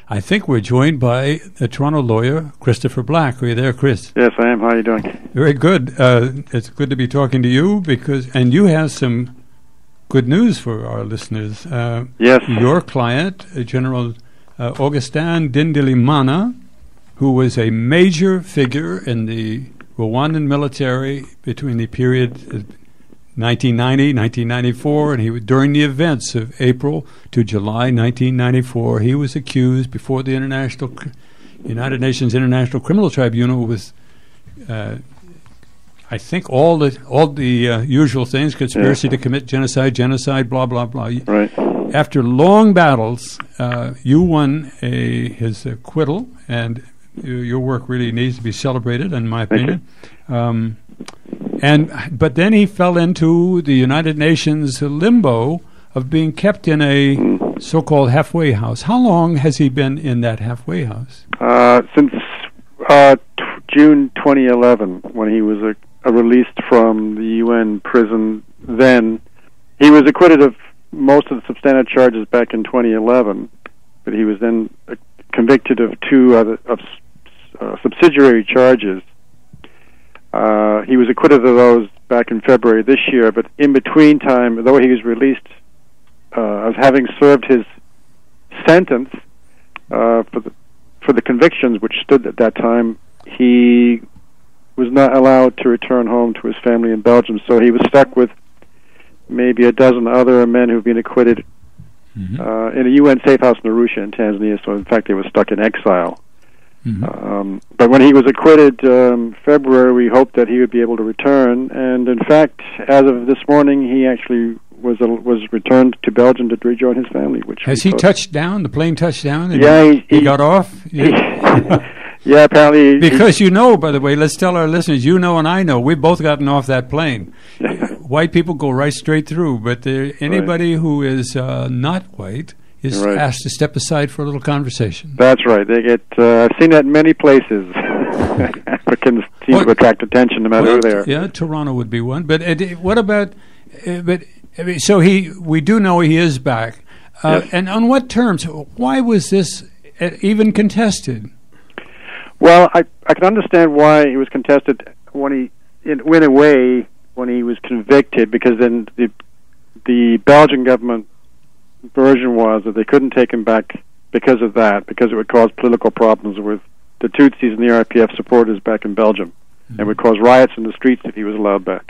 I think we're joined by a Toronto lawyer, Christopher Black. Are you there, Chris? Yes, I am. How are you doing? Very good. It's good to be talking to you and you have some good news for our listeners. Yes. Your client, General Augustin Ndindilimana, who was a major figure in the Rwandan military between the period 1990, 1994, and during the events of April to July 1994, he was accused before the United Nations International Criminal Tribunal with, I think, all the usual things: conspiracy to commit genocide, blah blah blah. Right. After long battles, you won his acquittal, and your work really needs to be celebrated, in my opinion. But then he fell into the United Nations limbo of being kept in a so-called halfway house. How long has he been in that halfway house? Since June 2011, when he was released from the UN prison. Then he was acquitted of most of the substantive charges back in 2011, but he was then convicted of two other subsidiary charges. He was acquitted of those back in February this year, but in between time, though he was released as having served his sentence for the convictions which stood at that time, he was not allowed to return home to his family in Belgium, so he was stuck with maybe a dozen other men who've been acquitted in a UN safe house in Arusha in Tanzania, so in fact they were stuck in exile. But when he was acquitted February, we hoped that he would be able to return, and in fact, as of this morning, he actually was returned to Belgium to rejoin his family. Which has he touched down? The plane touched down? Yeah, he got off. Yeah, apparently. Because by the way, let's tell our listeners, and I know, we've both gotten off that plane. White people go right straight through, but anybody who is not white is asked to step aside for a little conversation. That's right. They get. I've seen that in many places. Africans seem to attract attention no matter who they are. Yeah, Toronto would be one. But what about? So we do know he is back, yes. And on what terms? Why was this even contested? Well, I can understand why it was contested when it went away when he was convicted, because then the Belgian government version was that they couldn't take him back because of that, because it would cause political problems with the Tutsis and the RPF supporters back in Belgium, and would cause riots in the streets if he was allowed back.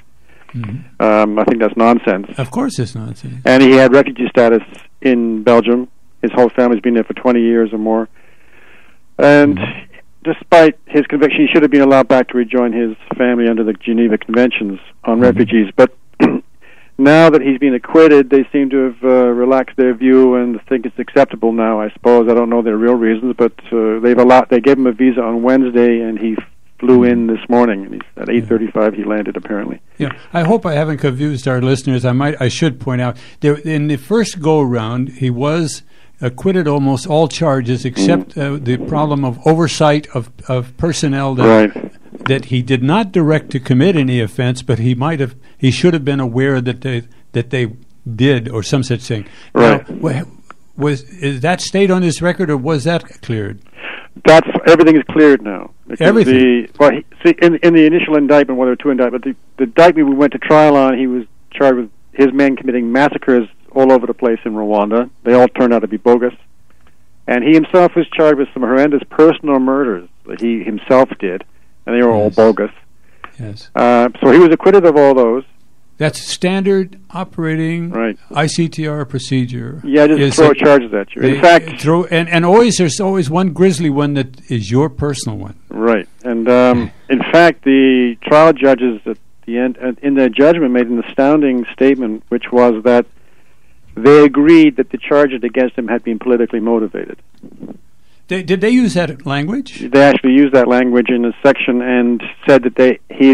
I think that's nonsense. Of course it's nonsense. And he had refugee status in Belgium. His whole family's been there for 20 years or more. And despite his conviction, he should have been allowed back to rejoin his family under the Geneva Conventions on refugees. But now that he's been acquitted, they seem to have relaxed their view and think it's acceptable now, I suppose. I don't know their real reasons, but they gave him a visa on Wednesday, and he flew in this morning, and at 8:35 he landed, apparently. Yeah, I hope I haven't confused our listeners. I should point out, in the first go-around, he was acquitted almost all charges except the problem of oversight of personnel that he did not direct to commit any offense, but he should have been aware that they did, or some such thing. Right. Now, is that state on his record, or was that cleared? Everything is cleared now. Everything. In the initial indictment, well, there were two indictments. The indictment we went to trial on, he was charged with his men committing massacres all over the place in Rwanda. They all turned out to be bogus. And he himself was charged with some horrendous personal murders that he himself did, and they were all bogus. Yes. So he was acquitted of all those. That's standard operating ICTR procedure. Yeah, just throw charges at you. In fact, there's always one grisly one that is your personal one. Right. And in fact, the trial judges at the end, in their judgment, made an astounding statement, which was that they agreed that the charges against him had been politically motivated. Did they use that language? They actually used that language in a section and said that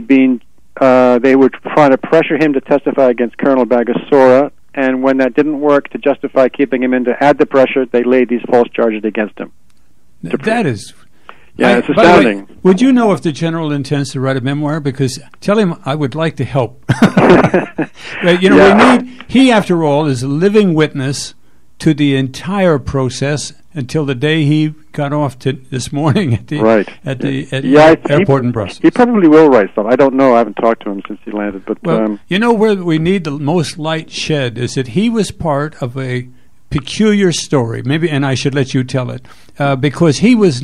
they were trying to pressure him to testify against Colonel Bagosora, and when that didn't work, to justify keeping him in, to add the pressure, they laid these false charges against him. That is... Yeah, it's astounding. Way, would you know if the general intends to write a memoir? Because tell him I would like to help. He, after all, is a living witness to the entire process until the day he got off to this morning at the airport in Brussels. He probably will write something. I don't know. I haven't talked to him since he landed. But where we need the most light shed is that he was part of a peculiar story. Maybe, and I should let you tell it, because he was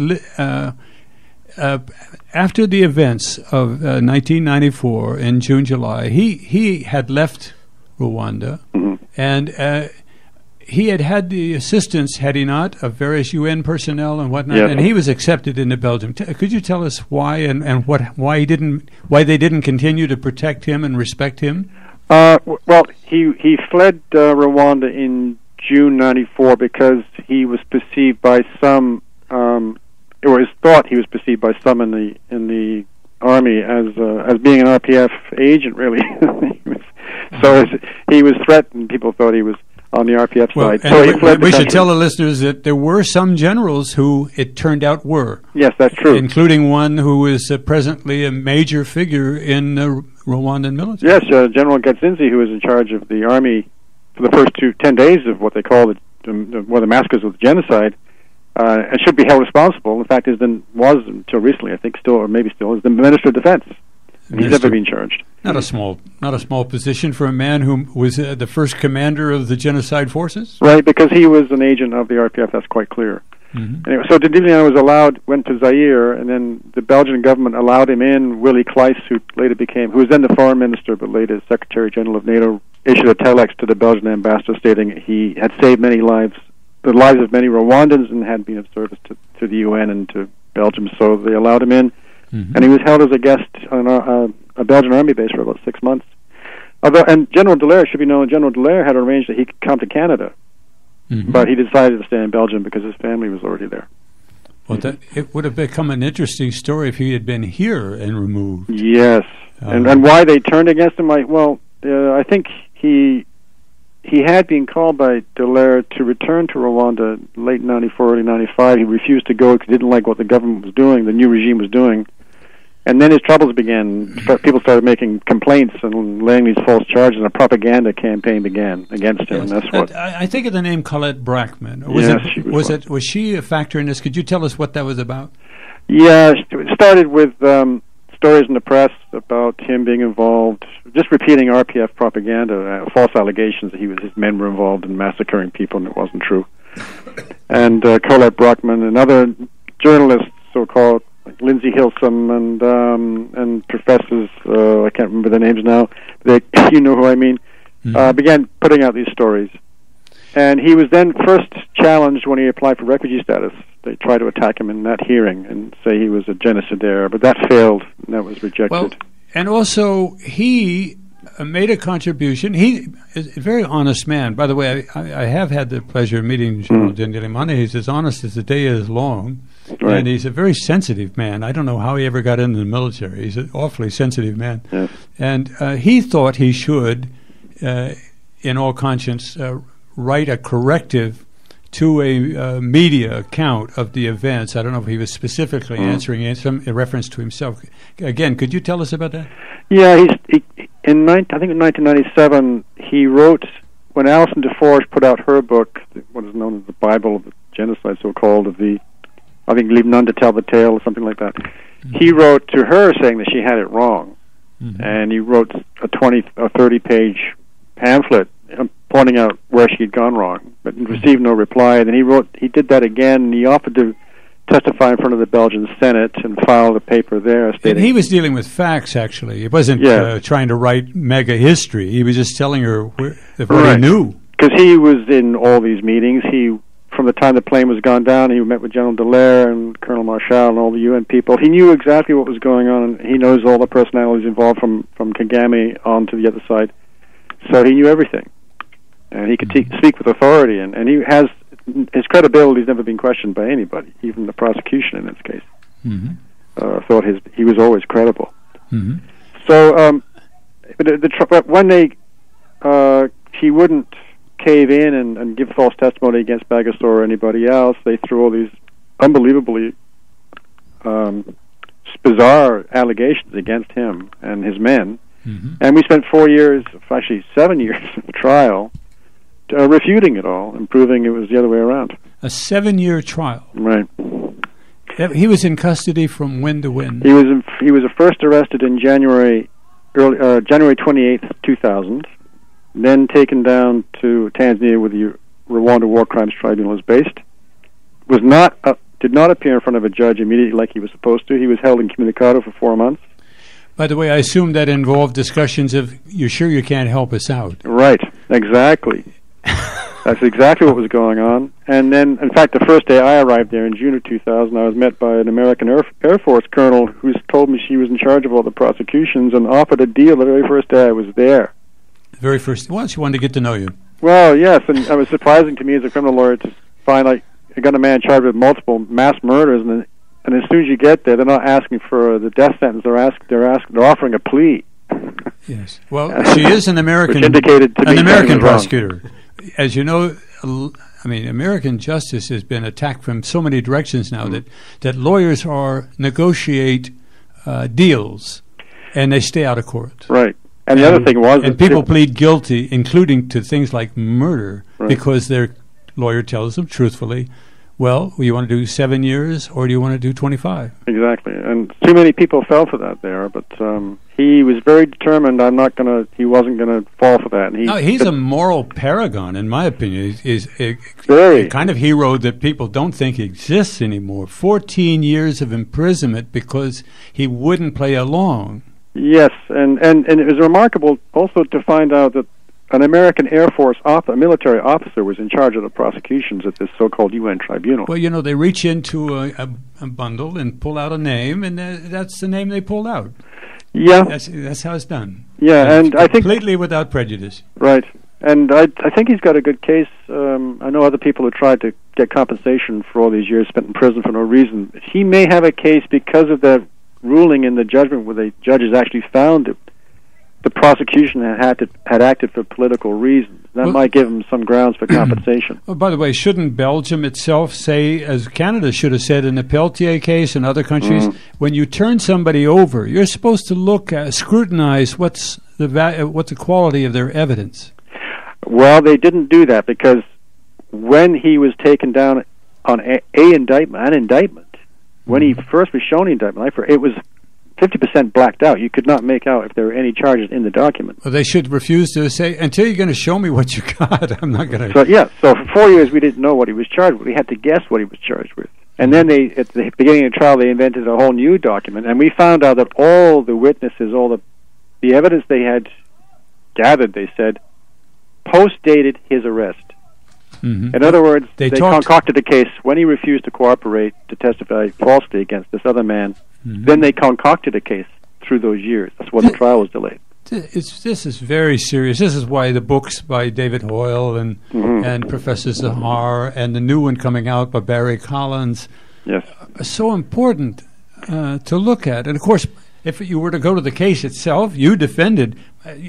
after the events of 1994 in June, July. He had left Rwanda, and he had the assistance, had he not, of various UN personnel and whatnot, and he was accepted into Belgium. Could you tell us why and why they didn't continue to protect him and respect him? Well, he fled Rwanda in June '94 because he was perceived by some, or it was thought he was perceived by some in the army as being an RPF agent, really. So he was threatened. People thought he was on the RPF side. So he fled. We should tell the listeners that there were some generals who it turned out were. Yes, that's true. Including one who is presently a major figure in the Rwandan military. Yes, General Gatsinzi, who was in charge of the army for the first 10 days of what they call the massacres with genocide, and should be held responsible. In fact, was until recently, I think, still, or maybe still, is the Minister of Defense. He's never been charged. Not a small position for a man who was the first commander of the genocide forces. Right, because he was an agent of the RPF. That's quite clear. Mm-hmm. Anyway, so Dindiliana went to Zaire, and then the Belgian government allowed him in. Willy Kleist, who was then the foreign minister, but later Secretary General of NATO, issued a telex to the Belgian ambassador stating he had saved the lives of many Rwandans, and had been of service to the UN and to Belgium. So they allowed him in. Mm-hmm. And he was held as a guest on a Belgian army base for about 6 months. And General Dallaire, should be known, General Dallaire had arranged that he could come to Canada, but he decided to stay in Belgium because his family was already there. Well, it would have become an interesting story if he had been here and removed. Yes, and why they turned against him? I think he had been called by Dallaire to return to Rwanda late '94, early '95. He refused to go because he didn't like what the government was doing, the new regime was doing. And then his troubles began. People started making complaints and laying these false charges, and a propaganda campaign began against him. Yes. And that's what I think of the name Colette Brackman. Was she a factor in this? Could you tell us what that was about? Yeah, it started with stories in the press about him being involved, just repeating RPF propaganda, false allegations that his men were involved in massacring people, and it wasn't true. And Colette Brackman and other journalists, so-called, like Lindsay Hilsum and professors, I can't remember their names now, you know who I mean, began putting out these stories. And he was then first challenged when he applied for refugee status. They tried to attack him in that hearing and say he was a genocidaire, but that failed, and that was rejected. Well, and also, he made a contribution. He is a very honest man. By the way, I have had the pleasure of meeting General Dindilimanana. He's as honest as the day is long. Right. And he's a very sensitive man. I don't know how he ever got into the military. He's an awfully sensitive man. Yes. And he thought he should, in all conscience, write a corrective to a media account of the events. I don't know if he was specifically answering in reference to himself. Again, could you tell us about that? Yeah, I think in 1997, he wrote, when Alison Deforge put out her book, what is known as the Bible of the Genocide, so-called, I think Leave None to Tell the Tale, or something like that. Mm-hmm. He wrote to her saying that she had it wrong. Mm-hmm. And he wrote a 20 or 30-page pamphlet pointing out where she had gone wrong, but received no reply. And then he did that again, and he offered to testify in front of the Belgian Senate and filed a paper there stating... And he was dealing with facts, actually. He wasn't trying to write mega history. He was just telling her what he knew. Because he was in all these meetings. From the time the plane was gone down, he met with General Dallaire and Colonel Marshall and all the UN people. He knew exactly what was going on, and he knows all the personalities involved from Kagame on to the other side. So he knew everything. And he could speak with authority, and his credibility has never been questioned by anybody, even the prosecution in this case. Mm-hmm. Thought he was always credible. Mm-hmm. So, but when he wouldn't cave in and give false testimony against Bagosora or anybody else, they threw all these unbelievably bizarre allegations against him and his men. Mm-hmm. And we spent 4 years, actually 7 years of trial, refuting it all and proving it was the other way around. A 7-year trial. Right. He was in custody from when to when? He was first arrested in January 28th, 2000, then taken down to Tanzania where the Rwanda War Crimes Tribunal is based. Did not appear in front of a judge immediately like he was supposed to. He was held incommunicado for 4 months. By the way, I assume that involved discussions of, "You're sure you can't help us out?" Right, exactly. That's exactly what was going on. And then, in fact, the first day I arrived there in June of 2000, I was met by an American Air Force colonel who told me she was in charge of all the prosecutions and offered a deal the very first day I was there. The very first, well, she wanted to get to know you. Well, yes, and it was surprising to me as a criminal lawyer to find I got a man charged with multiple mass murders, and as soon as you get there, they're not asking for the death sentence. They're offering a plea. Yes. Well, she is an American, which indicated to an me American wrong. prosecutor. As you know, I mean, American justice has been attacked from so many directions now that lawyers negotiate deals, and they stay out of court. Right. And the other thing was, and people plead guilty, including to things like murder, because their lawyer tells them truthfully, well, you want to do 7 years or do you want to do 25? Exactly. And too many people fell for that there, but he was very determined he wasn't going to fall for that. And he's a moral paragon, in my opinion. He's a kind of hero that people don't think exists anymore. 14 years of imprisonment because he wouldn't play along. Yes, and it was remarkable also to find out that an American Air Force military officer was in charge of the prosecutions at this so-called UN tribunal. Well, you know, they reach into a bundle and pull out a name, and that's the name they pulled out. Yeah. That's how it's done. Yeah, and I think... completely without prejudice. Right. And I think he's got a good case. I know other people who tried to get compensation for all these years spent in prison for no reason. He may have a case because of the ruling in the judgment where the judges actually found that the prosecution had acted for political reasons. That might give him some grounds for compensation. Well, by the way, shouldn't Belgium itself say, as Canada should have said in the Peltier case and other countries, when you turn somebody over, you're supposed to scrutinize what's the quality of their evidence? Well, they didn't do that because when he was taken down on an indictment, when he first was shown the indictment, it was 50% blacked out. You could not make out if there were any charges in the document. Well, they should refuse to say, until you're going to show me what you got, I'm not going to... So for 4 years we didn't know what he was charged with. We had to guess what he was charged with. And then at the beginning of the trial, they invented a whole new document, and we found out that all the witnesses, all the evidence they had gathered, they said, post-dated his arrest. Mm-hmm. In other words, they concocted a case when he refused to cooperate to testify falsely against this other man. Mm-hmm. Then they concocted a case through those years. That's why the trial was delayed. This is very serious. This is why the books by David Hoyle and Professor Zahar and the new one coming out by Barry Collins are so important to look at. And, of course, if you were to go to the case itself, you defended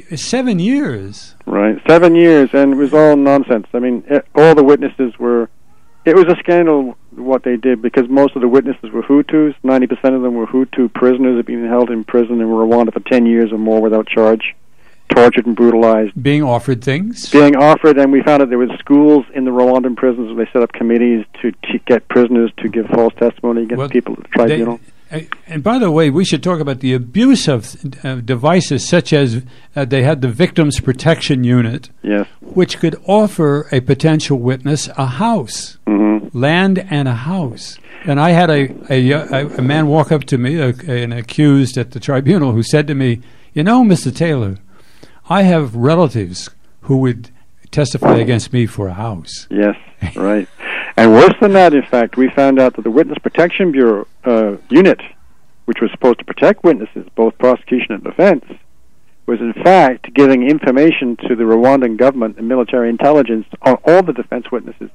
7 years. Right, 7 years, and it was all nonsense. I mean, all the witnesses were... It was a scandal what they did because most of the witnesses were Hutus. 90% of them were Hutu prisoners that had been held in prison and were Rwanda for 10 years or more without charge, tortured and brutalized. Being offered things? Being offered, and we found that there were schools in the Rwandan prisons where they set up committees to get prisoners to give false testimony against people at the tribunal. And by the way, we should talk about the abuse of devices such as they had the Victims Protection Unit, which could offer a potential witness a house, land and a house. And I had a man walk up to me, an accused at the tribunal, who said to me, "You know, Mr. Taylor, I have relatives who would testify against me for a house." Yes, right. And worse than that, in fact, we found out that the Witness Protection Bureau unit, which was supposed to protect witnesses, both prosecution and defense, was in fact giving information to the Rwandan government and military intelligence on all the defense witnesses.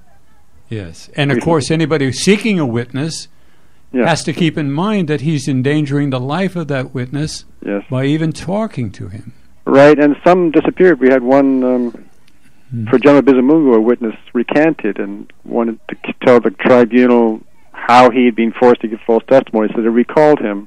Yes, and of course anybody seeking a witness has to keep in mind that he's endangering the life of that witness by even talking to him. Right, and some disappeared. We had one... For General Bizimungu, a witness recanted and wanted to tell the tribunal how he had been forced to give false testimony, so they recalled him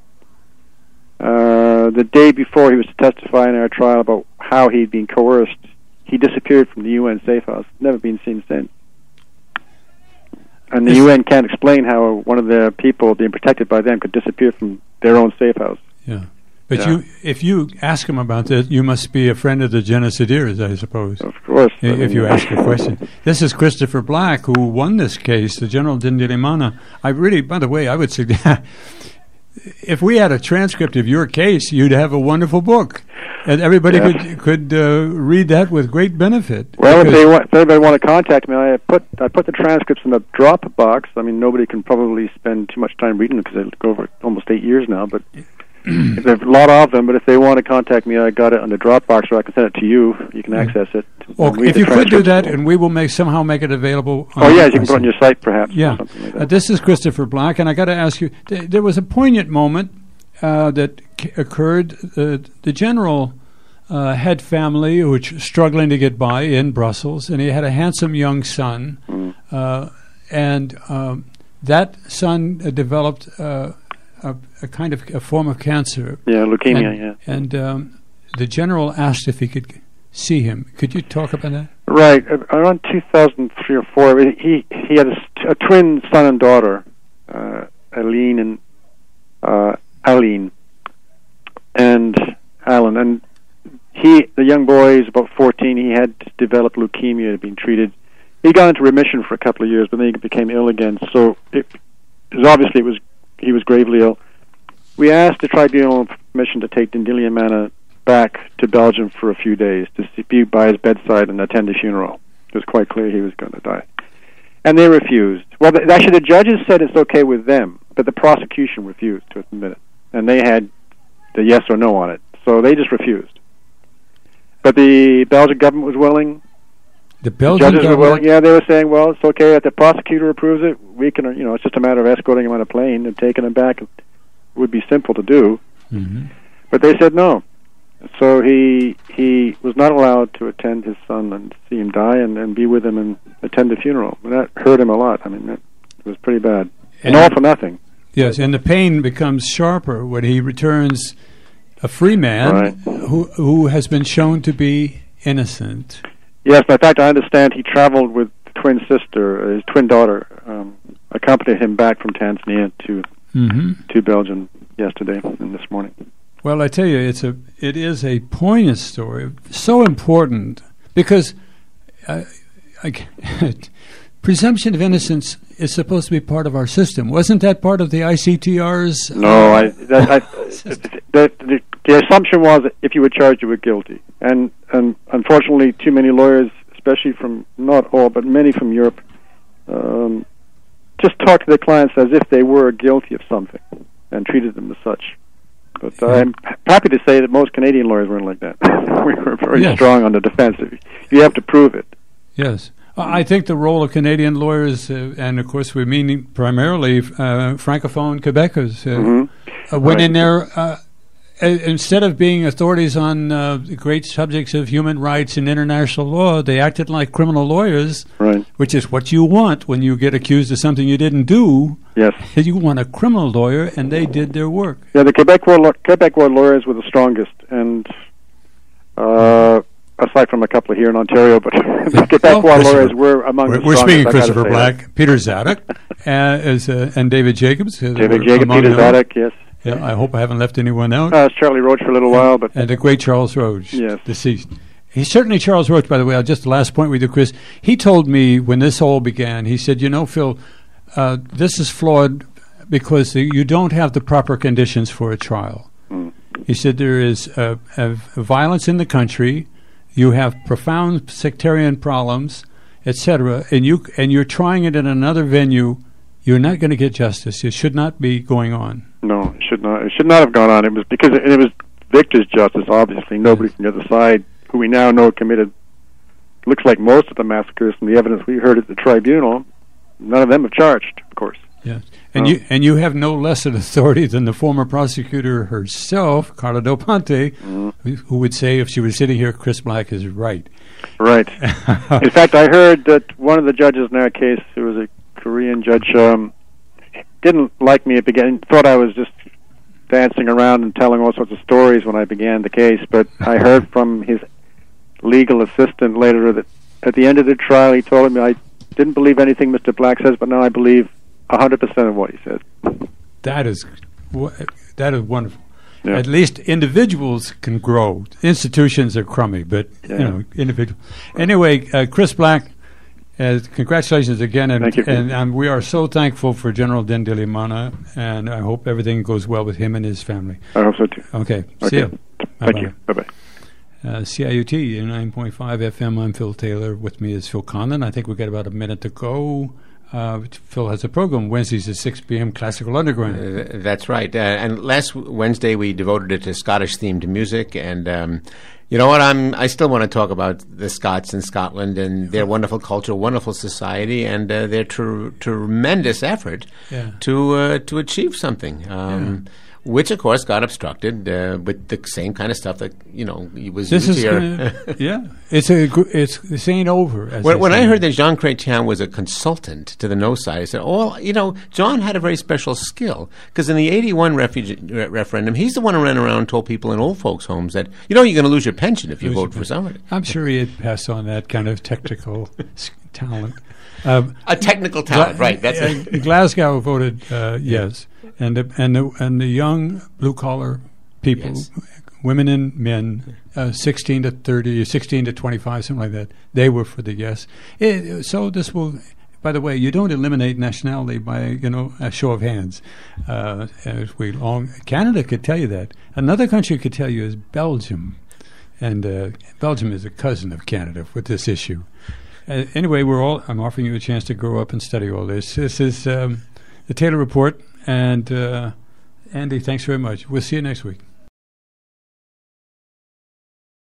the day before he was to testify in our trial about how he'd been coerced. He disappeared from the UN safe house, never been seen since. And the UN can't explain how one of their people being protected by them could disappear from their own safe house. Yeah. But if you ask them about this, you must be a friend of the genocideers, I suppose. Of course. If you ask a question. This is Christopher Black, who won this case, the General Dindilimana. By the way, I would suggest, if we had a transcript of your case, you'd have a wonderful book. And everybody could read that with great benefit. Well, if anybody want to contact me, I put the transcripts in a Dropbox. I mean, nobody can probably spend too much time reading them because they go over almost 8 years now, but... There's a lot of them, but if they want to contact me, I got it on the Dropbox, or I can send it to you. You can access it. Well, if you could do that, and we will somehow make it available. You can put it on your site, perhaps. Yeah. Or something like that. This is Christopher Black, and I got to ask you, there was a poignant moment that occurred. The general had family who was struggling to get by in Brussels, and he had a handsome young son, and that son developed a kind of a form of cancer. Yeah, leukemia, And the general asked if he could see him. Could you talk about that? Right. Around 2003 or 4, he had a twin son and daughter, Aline and Alan. And the young boy is about 14. He had developed leukemia, had been treated. He got into remission for a couple of years, but then he became ill again. So he was gravely ill. We asked the tribunal permission to take Dindilimana back to Belgium for a few days to be by his bedside and attend the funeral. It was quite clear he was going to die. And they refused. Well, actually, the judges said it's okay with them, but the prosecution refused to admit it. And they had the yes or no on it. So they just refused. But the Belgian government was willing. The Belgian judges were willing. Yeah, they were saying, well, it's okay if the prosecutor approves it. We can, it's just a matter of escorting him on a plane and taking him back. It would be simple to do. Mm-hmm. But they said no. So he was not allowed to attend his son and see him die and be with him and attend the funeral. And that hurt him a lot. I mean, it was pretty bad. And all for nothing. Yes, and the pain becomes sharper when he returns a free man who has been shown to be innocent. Yes, in fact, I understand he traveled with the twin sister, his twin daughter, accompanied him back from Tanzania to Belgium yesterday and this morning. Well, I tell you, it is a poignant story, so important, because presumption of innocence is supposed to be part of our system. Wasn't that part of the ICTR's? No, the assumption was that if you were charged, you were guilty. And unfortunately, too many lawyers, especially from, not all, but many from Europe, just talk to their clients as if they were guilty of something and treated them as such. But I'm happy to say that most Canadian lawyers weren't like that. We were very strong on the defense. You have to prove it. Yes. I think the role of Canadian lawyers, and of course we mean primarily Francophone Quebecers, went in there, instead of being authorities on great subjects of human rights and international law, they acted like criminal lawyers, which is what you want when you get accused of something you didn't do. Yes. You want a criminal lawyer, and they did their work. Yeah, the Quebecois lawyers were the strongest, and aside from a couple here in Ontario, but the Quebecois lawyers were among the strongest. We're speaking of Christopher Black, Peter Zadok, and David Jacobs. David Jacobs, Peter Zadok, yes. Yeah, I hope I haven't left anyone out. It's Charlie Roach for a little while, but and the great Charles Roach, deceased. He's certainly Charles Roach, by the way. Just the last point with you, Chris. He told me when this all began, he said, Phil, this is flawed because you don't have the proper conditions for a trial. He said there is a violence in the country, you have profound sectarian problems, etc., and you're trying it in another venue. You're not going to get justice. It should not be going on. No, it should not. It should not have gone on. It was because it was Victor's justice. Obviously, nobody from the other side, who we now know committed, looks like most of the massacres from the evidence we heard at the tribunal. None of them have charged, of course. Yes, and you have no less an authority than the former prosecutor herself, Carla Del Ponte, who would say if she was sitting here, Chris Black is right. Right. In fact, I heard that one of the judges in our case, who was a Korean judge, didn't like me at the beginning, thought I was just dancing around and telling all sorts of stories when I began the case, but I heard from his legal assistant later that at the end of the trial he told me didn't believe anything Mr. Black says, but now I believe 100% of what he says. That is wonderful. Yeah. At least individuals can grow. Institutions are crummy, but individuals. Anyway, Chris Black, congratulations again, Thank you. and we are so thankful for General Dindilimana, and I hope everything goes well with him and his family. I hope so too. Okay. See you. Thank you. Bye-bye. CIUT 9.5 FM. I'm Phil Taylor. With me is Phil Conlon. I think we've got about a minute to go. Phil has a program Wednesdays at 6 p.m. Classical Underground. That's right. And last Wednesday we devoted it to Scottish-themed music. And you know what? I still want to talk about the Scots in Scotland and their wonderful culture, wonderful society, and their tremendous effort to achieve something. Which, of course, got obstructed with the same kind of stuff that was used here. This ain't over. When I heard that Jean Chrétien was a consultant to the No side, I said, John had a very special skill, because in the '81 referendum, he's the one who ran around and told people in old folks' homes that you're going to lose your pension if you vote for somebody. I'm sure he had passed on that kind of technical talent. A technical talent, right? That's it. Glasgow voted yes. And the young blue collar people, women and men, 16 to 30, 16 to 25, something like that, they were for the yes. So this will. By the way, you don't eliminate nationality by a show of hands. Canada could tell you that. Another country could tell you is Belgium, and Belgium is a cousin of Canada with this issue. Anyway, I'm offering you a chance to grow up and study all this. This is the Taylor Report. And Andy, thanks very much. We'll see you next week.